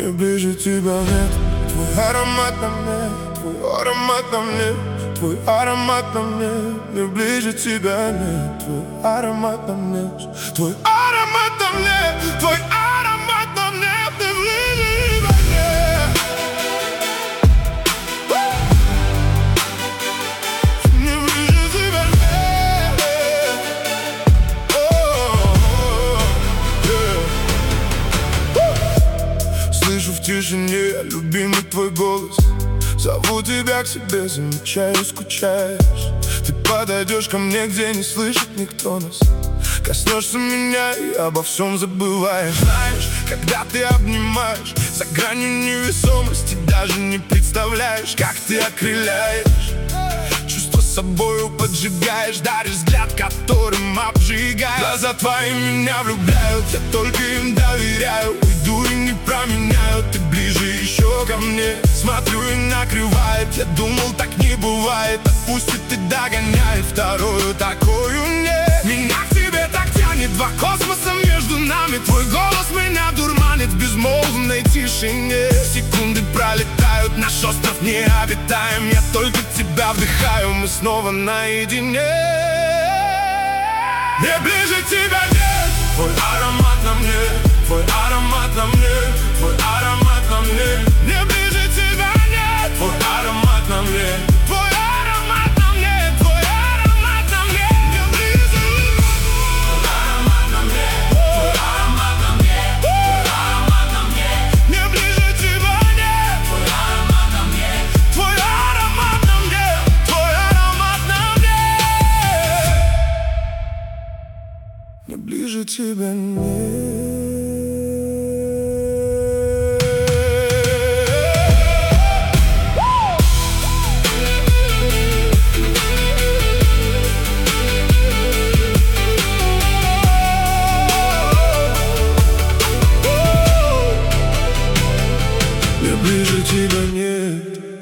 мне ближе тебя нет. Твой аромат на мне, твой аромат на мне, твой аромат на мне, мне ближе тебя нет. Твой аромат на мне, твой аромат на мне, твой аромат на мне, мне ближе тебя нет. Мне ближе тебя нет. Слышу в тишине любимый твой голос. Зову тебя к себе, замечаю, скучаешь. Ты подойдешь ко мне, где не слышит никто нас. Коснешься меня и обо всем забываешь. Знаешь, когда ты обнимаешь, за гранью невесомости даже не представляешь, как ты окрыляешь. Чувство собою поджигаешь, даришь взгляд, которым обжигаешь. Глаза твои меня влюбляют, я только им доверяю. Уйду и не променяю, ты ближе еще ко мне. Смотрю и накрывает, я думал, так не бывает. Отпустит и догоняет, вторую такую нет. Меня к тебе так тянет, два космоса между нами. Твой голос меня дурманит в безмолвной тишине. Секунды пролетают, наш остров необитаем. Я только тебя вдыхаю, мы снова наедине. Мне ближе тебя нет. Твой аромат на мне, твой аромат на мне, твой аромат на мне. Мне ближе тебя нет. Твой аромат на мне, твой аромат на мне, твой аромат на мне. Мне ближе. Твой аромат на мне, твой аромат на мне, твой аромат на мне. Мне ближе тебя нет. Твой аромат на мне, твой аромат на мне, твой аромат на мне. Мне ближе тебя нет. Мне ближе тебя нет.